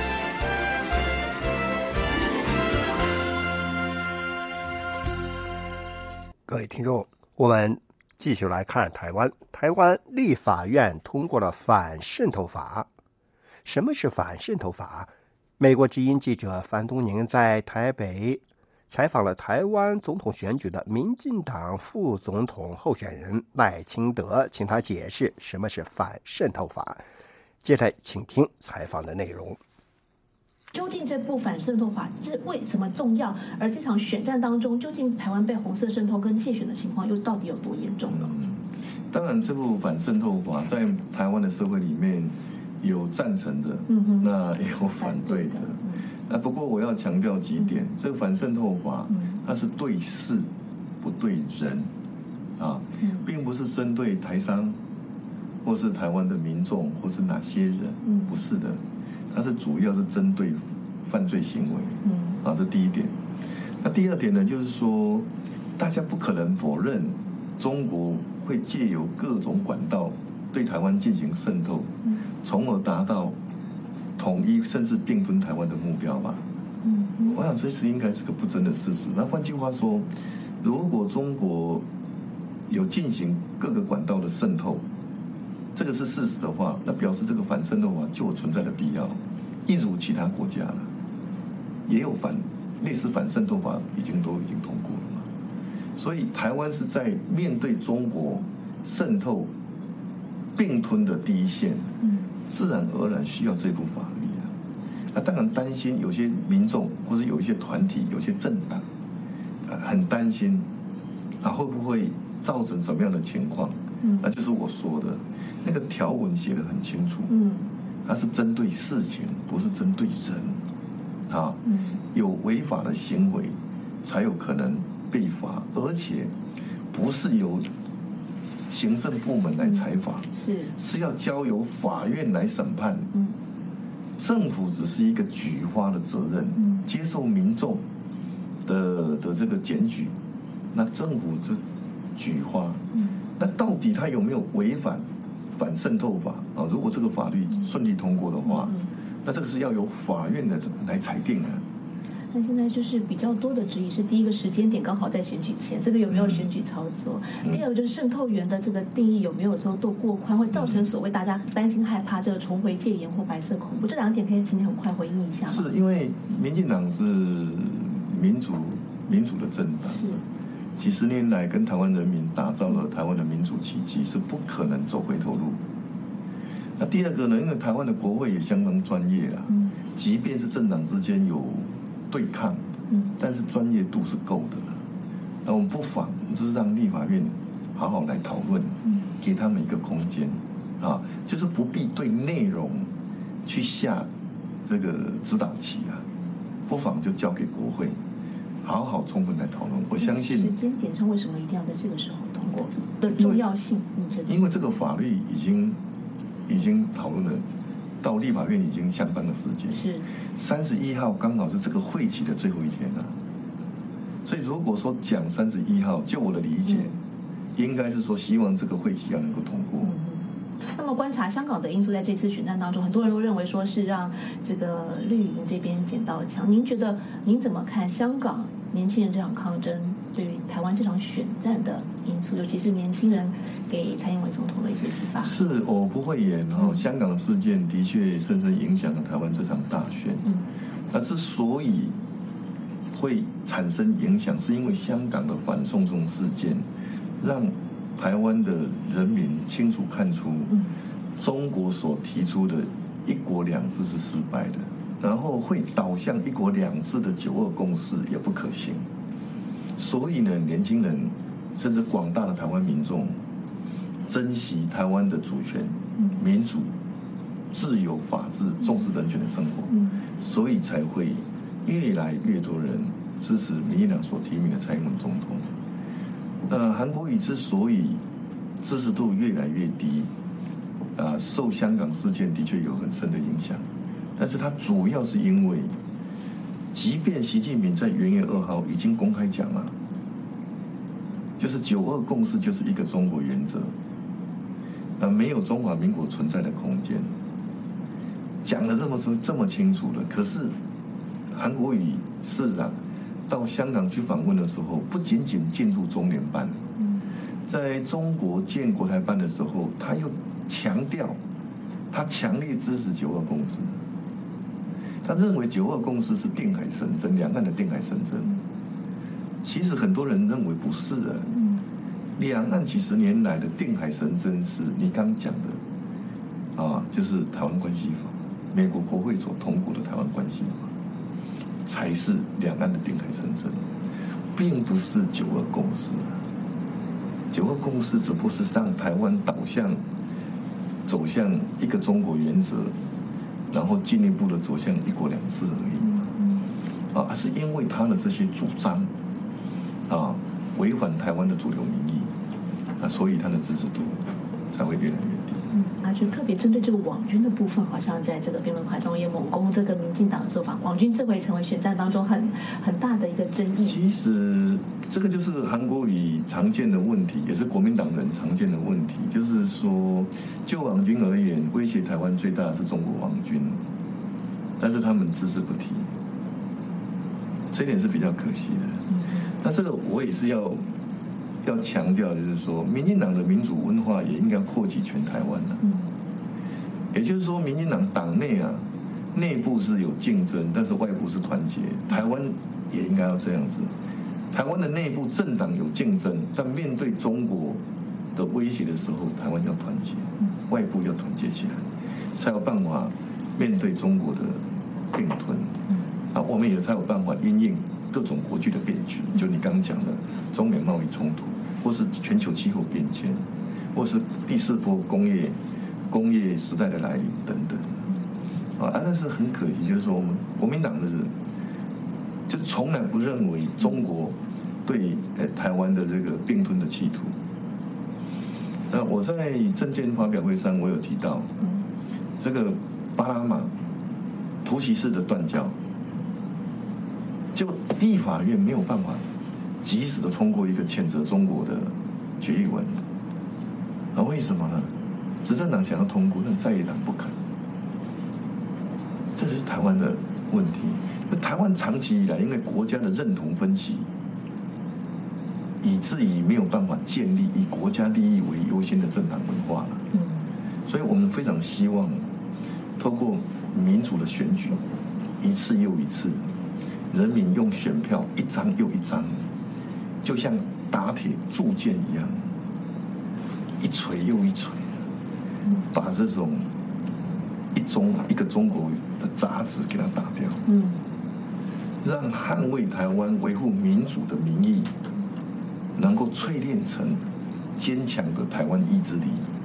各位听众，我们继续来看台湾。台湾立法院通过了反渗透法。什么是反渗透法？美国之音记者樊东宁在台北采访了台湾总统选举的民进党副总统候选人赖清德，请他解释什么是反渗透法。接着请听采访的内容。 究竟这部反渗透法是为什么重要？而这场选战当中，究竟台湾被红色渗透跟介选的情况又到底有多严重呢？ 当然，这部反渗透法在台湾的社会里面有赞成的，那也有反对的。那不过我要强调几点，这个反渗透法它是对事不对人啊，并不是针对台商或是台湾的民众或是哪些人，不是的。它是主要是针对犯罪行为，啊，这第一点。那第二点呢，就是说，大家不可能否认中国会借由各种管道对台湾进行渗透，从而达到统一甚至并吞台湾的目标吧。我想这是应该是个不争的事实。那换句话说，如果中国有进行各个管道的渗透，这个是事实的话，那表示这个反渗透法就有存在的必要，一如其他国家了，也有类似反渗透法都已经通过了嘛。所以台湾是在面对中国渗透并吞的第一线，自然而然需要这部法律啊。那当然担心有些民众或是有一些团体、有些政党，很担心会不会造成什么样的情况？那就是我说的。那个条文写得很清楚，它是针对事情，不是针对人，啊，有违法的行为才有可能被罚，而且不是由行政部门来裁罚，是要交由法院来审判，政府只是一个举发的责任，接受民众的这个检举，那政府就举发，那到底他有没有违反反渗透法啊？如果这个法律顺利通过的话，那这个是要由法院来裁定的。 那现在就是比较多的质疑是，第一个时间点刚好在选举前，这个有没有选举操作？第二个就是渗透源的这个定义有没有做过宽，会造成所谓大家担心害怕这个重回戒严或白色恐怖？这两点可以请你很快回应一下吗？ 是因为民进党是民主的政党。几十年来跟台湾人民打造了台湾的民主奇迹，是不可能走回头路。那第二个呢，因为台湾的国会也相当专业啊，即便是政党之间有对抗，但是专业度是够的了。那我们不妨就是让立法院好好来讨论，给他们一个空间啊，就是不必对内容去下这个指导棋啊，不妨就交给国会好好充分来讨论。我相信时间点上为什么一定要在这个时候通过的重要性？你觉得？ 因为这个法律已经讨论了，到立法院已经相当的时间。 是 31号刚好是这个会期的最后一天啊。所以如果说讲31号，就我的理解，应该是说希望这个会期要能够通过。 那么观察香港的因素，在这次选战当中，很多人都认为说是让这个绿营这边捡到枪。您觉得您怎么看香港年轻人这场抗争对于台湾这场选战的因素，尤其是年轻人给蔡英文总统的一些启发？ 是我不会演香港事件的确深深影响了台湾这场大选。那之所以会产生影响，是因为香港的反送中事件，让台湾的人民清楚看出，中国所提出的一国两制是失败的，然后会导向一国两制的9·2共识也不可行。所以呢，年轻人甚至广大的台湾民众珍惜台湾的主权、民主、自由、法治、重视人权的生活，所以才会越来越多人支持民进党所提名的蔡英文总统。韩国瑜之所以支持度越来越低，受香港事件的确有很深的影响，但是他主要是因为，即便习近平在元月2号已经公开讲了，就是9·2共识就是一个中国原则，没有中华民国存在的空间，讲得这么清楚了，可是韩国瑜市长到香港去访问的时候，不仅仅进入中联办，在中国建国台办的时候，他又强调，他强烈支持9·2共识。他认为9·2共识是定海神针，两岸的定海神针。其实很多人认为不是的，两岸几十年来的定海神针是你刚讲的，就是台湾关系法，美国国会所通过的台湾关系法。才是两岸的定海神针，并不是9·2共识。9·2共识只不过是让台湾走向一个中国原则，然后进一步的走向一国两制而已。是因为他的这些主张，违反台湾的主流民意，所以他的支持度才会越来越低。 就特别针对这个网军的部分，好像在这个辩论会中也猛攻这个民进党的做法。网军这回成为选战当中很大的一个争议。 其实这个就是韩国瑜常见的问题，也是国民党人常见的问题，就是说，就网军而言，威胁台湾最大的是中国网军，但是他们只字不提，这一点是比较可惜的。那这个我也是要强调，就是说，民进党的民主文化也应该扩及全台湾了。也就是说，民进党党内内部是有竞争，但是外部是团结。台湾也应该要这样子。台湾的内部政党有竞争，但面对中国的威胁的时候，台湾要团结，外部要团结起来，才有办法面对中国的并吞。我们也才有办法因应各种国际的变局，就你刚刚讲的中美贸易冲突，或是全球气候变迁，或是第4波工业时代的来临等等。但是很可惜，就是说我们国民党的人就从来不认为中国对台湾的这个并吞的企图。那我在政见发表会上，我有提到这个巴拿马突袭式的断交，就立法院没有办法及时的通过一个谴责中国的决议文。为什么呢？执政党想要通过，但在野党不肯。这是台湾的问题。台湾长期以来因为国家的认同分歧，以至于没有办法建立以国家利益为优先的政党文化了。所以我们非常希望透过民主的选举，一次又一次，人民用选票一张又一张，就像打铁铸剑一样，一锤又一锤，把这种一个中国的杂质给它打掉，让捍卫台湾、维护民主的民意能够淬炼成坚强的台湾意志力。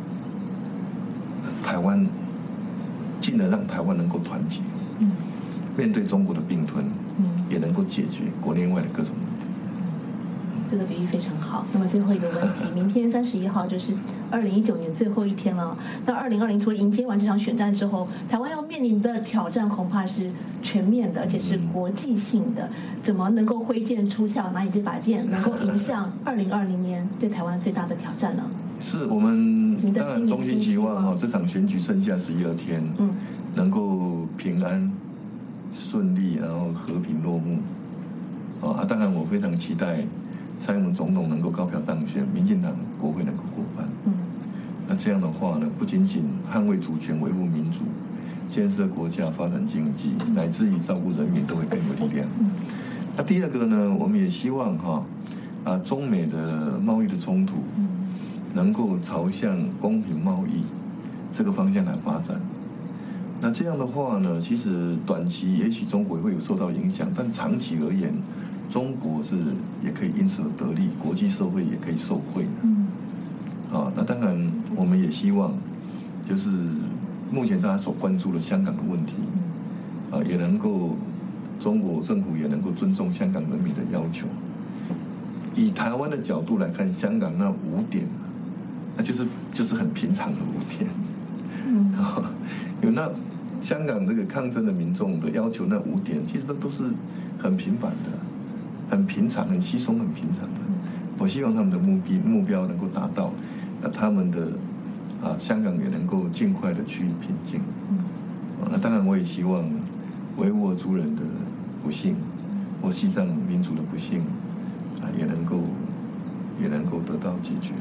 台湾进而让台湾能够团结，面对中国的并吞， 也能够解决国内外的各种问题。 这个比喻非常好。那么最后一个问题，明天31号就是2019年最后一天了。那2020除了迎接完这场选战之后，台湾要面临的挑战恐怕是全面的，而且是国际性的。怎么能够挥剑出鞘，拿起这把剑，能够迎向2020年对台湾最大的挑战呢？ 是我们当然衷心希望这场选举剩下12天，能够平安顺利，然后和平落幕。当然我非常期待蔡英文总统能够高票当选，民进党国会能够过半。那这样的话呢，不仅仅捍卫主权、维护民主、建设国家、发展经济，乃至于照顾人民，都会更有力量。那第二个呢，我们也希望中美的贸易的冲突能够朝向公平贸易这个方向来发展。那这样的话呢，其实短期也许中国也会有受到影响，但长期而言，中国也可以因此而得利，国际社会也可以受惠。那当然我们也希望，就是目前大家所关注的香港的问题，也能够中国政府也能够尊重香港人民的要求。以台湾的角度来看，香港那5点，那就是很平常的5点。有那香港这个抗争的民众的要求那5点，其实都是很平凡的、很平常、很稀松、很平常的。我希望他们的目标能够达到，那他们的香港也能够尽快的趋于平静。那当然我也希望维吾尔族人的不幸或西藏民族的不幸也能够得到解决。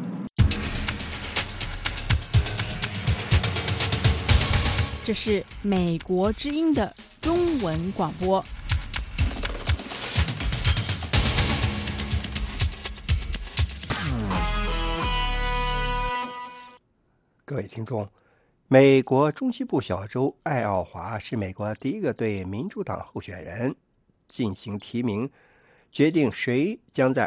这是美国之音的中文广播。 各位听众，美国中西部小州爱奥华是美国第一个对民主党候选人进行提名，决定谁将在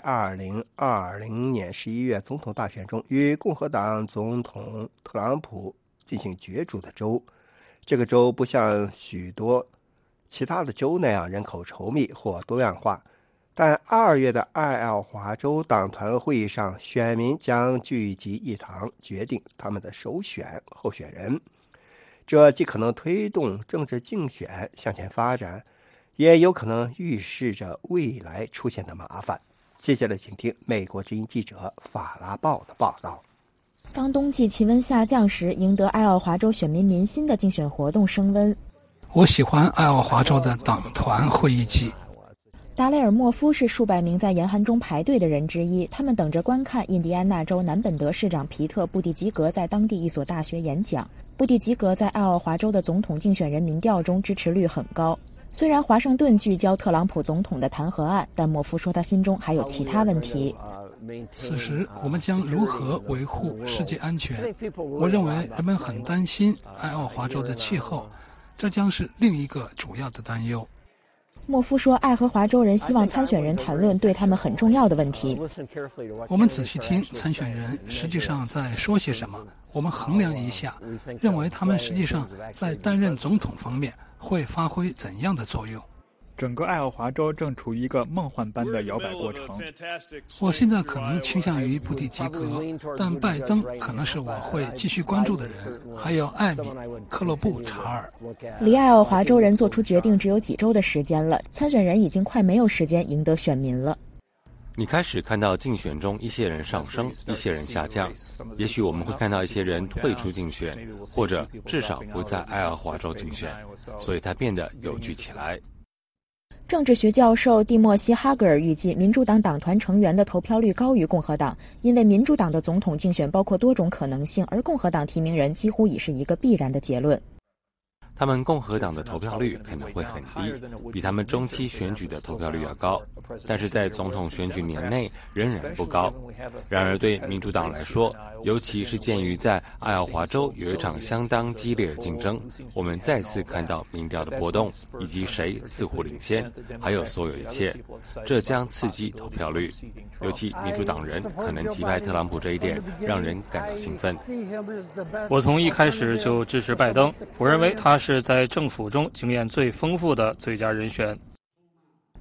2020年11月总统大选中与共和党总统特朗普进行角逐的州。这个州不像许多其他的州那样人口稠密或多样化，但2月的爱奥华州党团会议上，选民将聚集一堂，决定他们的首选候选人。这既可能推动政治竞选向前发展，也有可能预示着未来出现的麻烦。接下来请听美国之音记者法拉报的报道。 当冬季气温下降时，赢得爱奥华州选民民心的竞选活动升温。 我喜欢爱奥华州的党团会议季。 达雷尔·莫夫是数百名在严寒中排队的人之一，他们等着观看印第安纳州南本德市长皮特·布蒂吉格在当地一所大学演讲。布蒂吉格在爱奥华州的总统竞选人民调中支持率很高。虽然华盛顿聚焦特朗普总统的弹劾案，但莫夫说他心中还有其他问题。 此时我们将如何维护世界安全？我认为人们很担心爱奥华州的气候，这将是另一个主要的担忧。 莫夫说，爱荷华州人希望参选人谈论对他们很重要的问题。 我们仔细听参选人实际上在说些什么，我们衡量一下，认为他们实际上在担任总统方面会发挥怎样的作用。 整个爱奥华州正处于一个梦幻般的摇摆过程。 我现在可能倾向于布蒂吉格，但拜登可能是我会继续关注的人，还有艾米、克洛布查尔。 离爱奥华州人做出决定只有几周的时间了，参选人已经快没有时间赢得选民了。 你开始看到竞选中一些人上升，一些人下降，也许我们会看到一些人退出竞选，或者至少不在爱奥华州竞选，所以它变得有趣起来。 政治学教授蒂莫西·哈格尔预计，民主党党团成员的投票率高于共和党，因为民主党的总统竞选包括多种可能性，而共和党提名人几乎已是一个必然的结论。 他们共和党的投票率可能会很低，比他们中期选举的投票率要高，但是在总统选举年内仍然不高。然而对民主党来说，尤其是鉴于在爱奥华州有一场相当激烈的竞争，我们再次看到民调的波动，以及谁似乎领先，还有所有一切，这将刺激投票率。尤其民主党人可能击败特朗普这一点，让人感到兴奋。 我从一开始就支持拜登，我认为他是在政府中经验最丰富的最佳人选。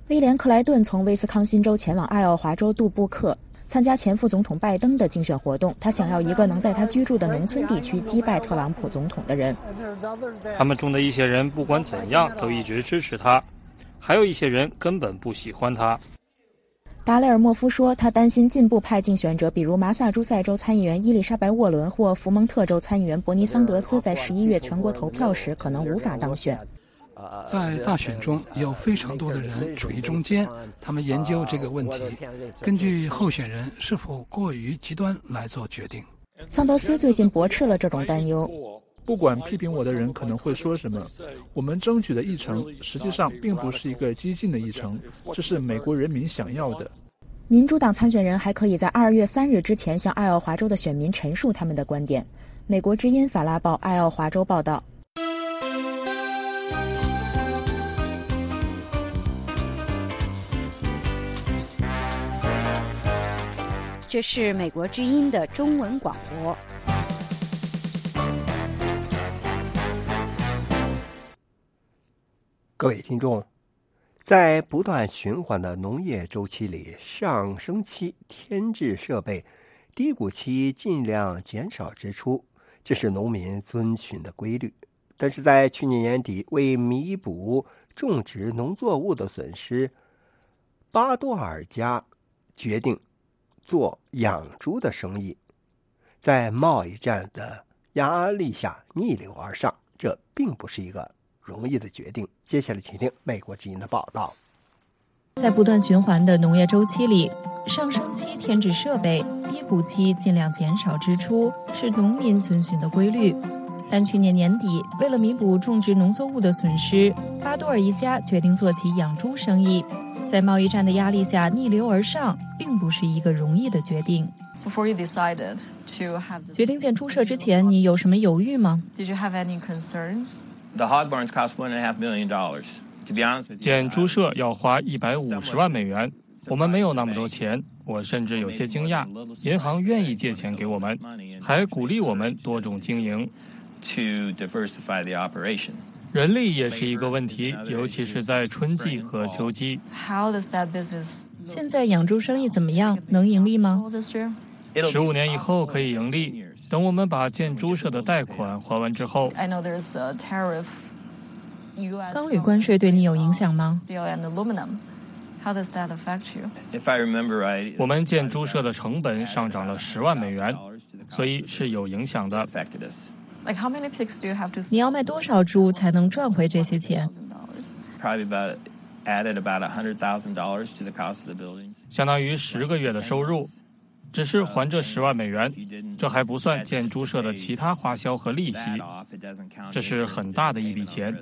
威廉·克莱顿从威斯康辛州前往爱奥华州杜布克，参加前副总统拜登的竞选活动。他想要一个能在他居住的农村地区击败特朗普总统的人。 他们中的一些人不管怎样都一直支持他，还有一些人根本不喜欢他。 达雷尔莫夫说，他担心进步派竞选者，比如麻萨诸塞州参议员伊丽莎白·沃伦或福蒙特州参议员伯尼·桑德斯，在11月全国投票时可能无法当选。 在大选中有非常多的人处于中间，他们研究这个问题，根据候选人是否过于极端来做决定。 桑德斯最近驳斥了这种担忧。 不管批评我的人可能会说什么，我们争取的议程实际上并不是一个激进的议程，这是美国人民想要的。 民主党参选人还可以在2月3日之前向爱奥华州的选民陈述他们的观点。美国之音法拉报爱奥华州报道。 这是美国之音的中文广播。 各位听众，在不断循环的农业周期里，上升期添置设备，低谷期尽量减少支出，这是农民遵循的规律。但是在去年年底，为弥补种植农作物的损失，巴多尔家决定做养猪的生意，在贸易战的压力下逆流而上，这并不是一个容易的决定。接下来请听美国之音的报道。 在不断循环的农业周期里，上升期添置设备，低谷期尽量减少支出，是农民遵循的规律。但去年年底，为了弥补种植农作物的损失，巴多尔一家决定做起养猪生意。在贸易战的压力下逆流而上，并不是一个容易的决定。决定建猪舍之前，你有什么犹豫吗？ Did you have any concerns? The hog barns cost $1.5 million. To be honest with you, 建猪舍要花150万美元，我们没有那么多钱，我甚至有些惊讶，银行愿意借钱给我们，还鼓励我们多种经营。 To diversify the operation. 人力也是一个问题，尤其是在春季和秋季。 How does that business? 现在养猪生意怎么样？能盈利吗 ？15年以后可以盈利，等我们把建猪舍的贷款还完之后。 I know there's a tariff. 钢铝关税对你有影响吗？ Steel and aluminum. How does that affect you? If I remember right, 我们建猪舍的成本上涨了10万美元，所以是有影响的。 Like how many pigs do you have to? 你要卖多少猪才能赚回这些钱？ Probably added about $100,000 to the cost of the building. 相当于10个月的收入，只是还这10万美元，这还不算建猪舍的其他花销和利息，这是很大的一笔钱。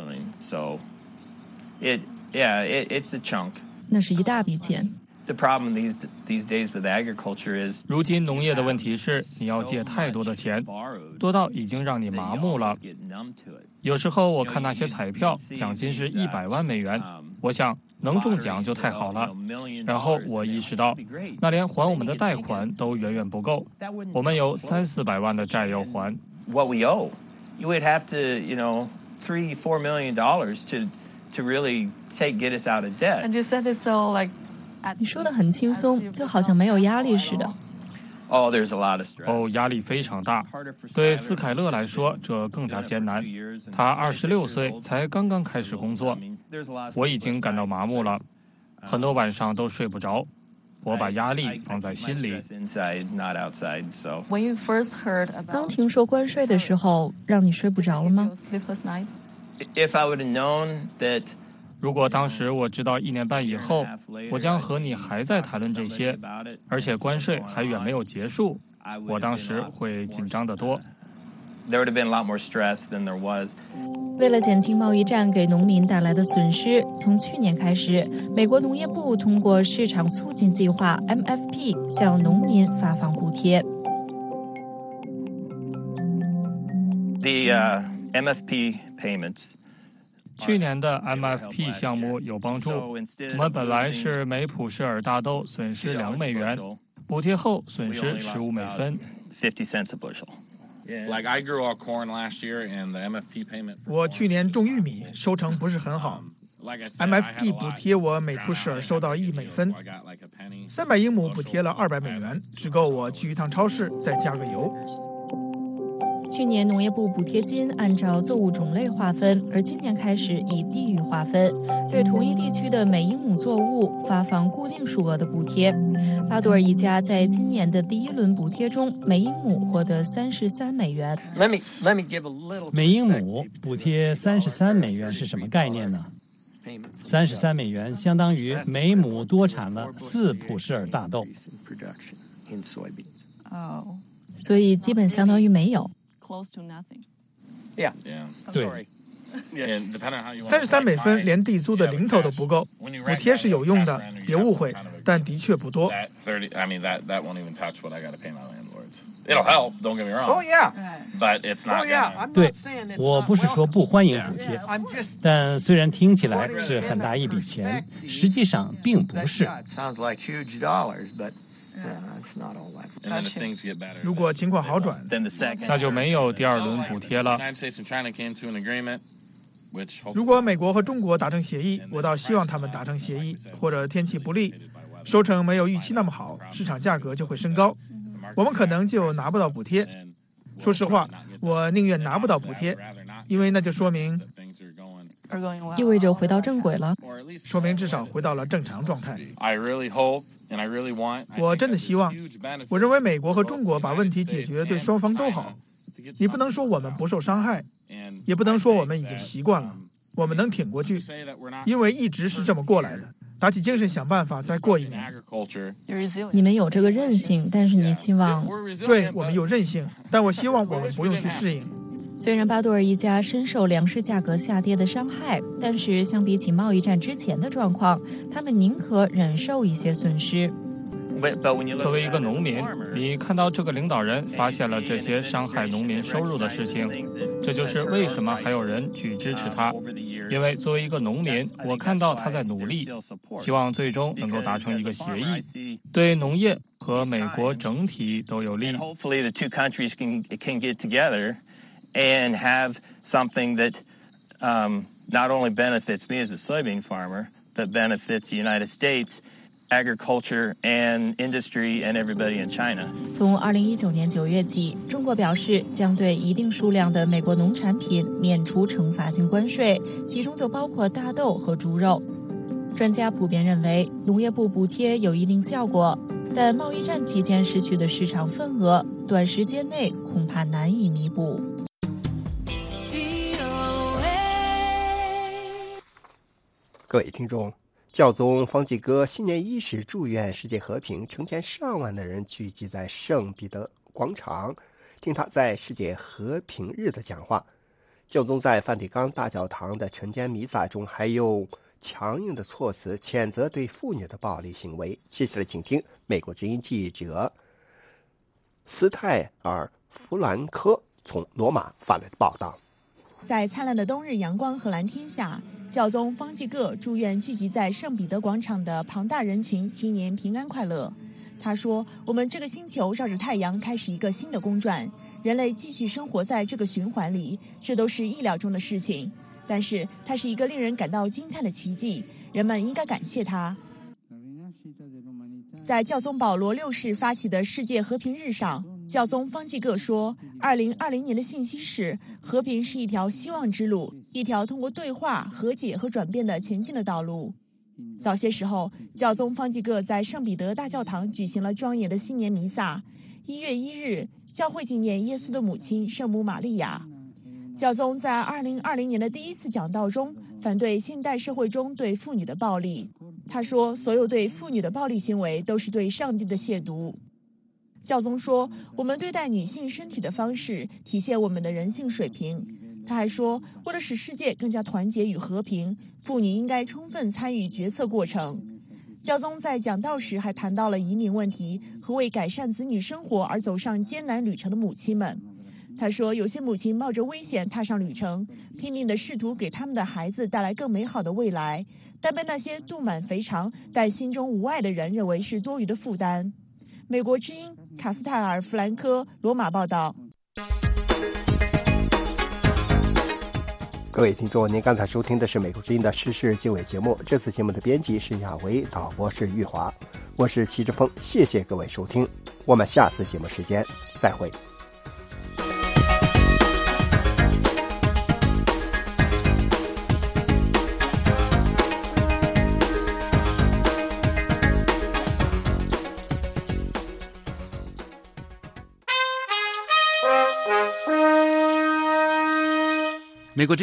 It's a chunk. 那是一大笔钱。 The problem these days with agriculture is 如今农业的问题是你要借太多的钱，多到已经让你麻木了。有时候我看那些彩票，奖金是100万美元，我想能中奖就太好了。然后我意识到，那连还我们的贷款都远远不够，我们有300-400万的债要还。 What we owe, you would have to, $3-4 million to really get us out of debt. And you said it's so like. 你说的很轻松，就好像没有压力似的。 There's a lot of stress. 压力非常大。对斯凯勒来说，这更加艰难。他26岁，才刚刚开始工作。我已经感到麻木了，很多晚上都睡不着。我把压力放在心里。 When you first heard, 刚听说关税的时候，让你睡不着了吗？ If I would have known that. 如果当时我知道1年半以后，我将和你还在谈论这些，而且关税还远没有结束，我当时会紧张得多。 为了减轻贸易战给农民带来的损失，从去年开始，美国农业部通过市场促进计划 MFP 向农民发放补贴。 The MFP payments. 去年的 MFP 项目有帮助，我们本来是每普式尔大豆损失2美元，补贴后损失15美分。 50 cents a bushel. Like I grew our corn last year, and the MFP payment. 我去年种玉米，收成不是很好。 MFP 补贴我每普什尔收到1美分，300英亩补贴了200美元，只够我去一趟超市再加个油。 去年农业部补贴金按照作物种类划分，而今年开始以地域划分，对同一地区的每英亩作物发放固定数额的补贴。巴多尔一家在今年的第1轮补贴中，每英亩获得33美元。 每英亩补贴33美元是什么概念呢？33美元相当于每亩多产了4普什尔大豆。 所以基本相当于没有。 对 ，33美分连地租的零头都不够。补贴是有用的，别误会，但的确不多。 对，我不是说不欢迎补贴，但虽然听起来是很大一笔钱，实际上并不是。 如果情况好转， 那就没有第2轮补贴了。 如果美国和中国达成协议，我倒希望他们达成协议，或者天气不利，收成没有预期那么好，市场价格就会升高，我们可能就拿不到补贴。说实话，我宁愿拿不到补贴，因为那就说明意味着回到正轨了， 说明至少回到了正常状态。我真的希望，我认为美国和中国把问题解决对双方都好。你不能说我们不受伤害，也不能说我们已经习惯了，我们能挺过去，因为一直是这么过来的。打起精神想办法再过1年。 你们有这个韧性，但是你希望…… 对，我们有韧性，但我希望我们不用去适应。 虽然巴多尔一家深受粮食价格下跌的伤害，但是相比起贸易战之前的状况，他们宁可忍受一些损失。 作为一个农民，你看到这个领导人发现了这些伤害农民收入的事情，这就是为什么还有人去支持他。因为作为一个农民，我看到他在努力，希望最终能够达成一个协议，对农业和美国整体都有利。 And have something that not only benefits me as a soybean farmer, but benefits the United States, agriculture and industry and everybody in China. 从2019年9月起，中国表示将对一定数量的美国农产品免除惩罚性关税，其中就包括大豆和猪肉。专家普遍认为，农业部补贴有一定效果，但贸易战期间失去的市场份额，短时间内恐怕难以弥补。 各位听众，教宗方济各新年伊始祝愿世界和平，成千上万的人聚集在圣彼得广场，听他在世界和平日的讲话。教宗在梵蒂冈大教堂的晨间弥撒中还用强硬的措辞谴责对妇女的暴力行为。接下来请听美国之音记者斯泰尔弗兰科从罗马发来的报道。 在灿烂的冬日阳光和蓝天下，教宗方济各祝愿聚集在圣彼得广场的庞大人群新年平安快乐。他说，我们这个星球绕着太阳开始一个新的公转，人类继续生活在这个循环里，这都是意料中的事情，但是它是一个令人感到惊叹的奇迹，人们应该感谢它。在教宗保罗6世发起的世界和平日上，教宗方济各说，2020年的信息是，和平是一条希望之路，一条通过对话、和解和转变的前进的道路。早些时候，教宗方济各在圣彼得大教堂举行了庄严的新年弥撒。1月1日，教会纪念耶稣的母亲圣母玛利亚。教宗在2020年的第一次讲道中，反对现代社会中对妇女的暴力。他说，所有对妇女的暴力行为都是对上帝的亵渎。教宗说，我们对待女性身体的方式体现我们的人性水平。他还说，为了使世界更加团结与和平，妇女应该充分参与决策过程。教宗在讲道时还谈到了移民问题和为改善子女生活而走上艰难旅程的母亲们。他说，有些母亲冒着危险踏上旅程，拼命地试图给他们的孩子带来更美好的未来，但被那些肚满肥肠但心中无爱的人认为是多余的负担。美国之音卡斯泰尔弗兰科罗马报道。 各位听众，您刚才收听的是美国之音的时事经纬节目，这次节目的编辑是亚维，导播是玉华，我是齐志峰，谢谢各位收听，我们下次节目时间再会。